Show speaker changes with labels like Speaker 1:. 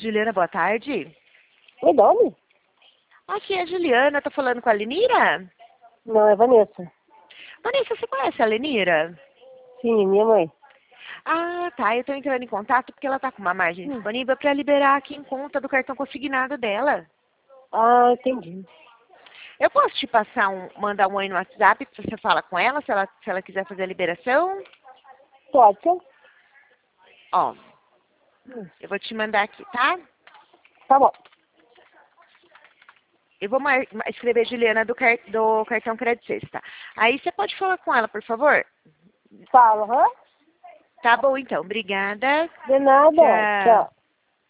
Speaker 1: Juliana, boa tarde.
Speaker 2: Me nome?
Speaker 1: Aqui é a Juliana, tô falando com a Lenira?
Speaker 2: Não, é Vanessa.
Speaker 1: Vanessa, você conhece a Lenira?
Speaker 2: Sim, minha mãe.
Speaker 1: Ah, tá, eu tô entrando em contato porque ela tá com uma margem disponível para liberar aqui em conta do cartão consignado dela.
Speaker 2: Ah, entendi.
Speaker 1: Eu posso te passar mandar um oi no WhatsApp pra você falar com ela, se ela quiser fazer a liberação?
Speaker 2: Pode ser?
Speaker 1: Ó, eu vou te mandar aqui, tá?
Speaker 2: Tá bom.
Speaker 1: Eu vou escrever Juliana do cartão Crédito Sexta. Aí você pode falar com ela, por favor?
Speaker 2: Fala, hã?
Speaker 1: Tá bom, então. Obrigada.
Speaker 2: De nada.
Speaker 1: Tchau.
Speaker 2: Tchau.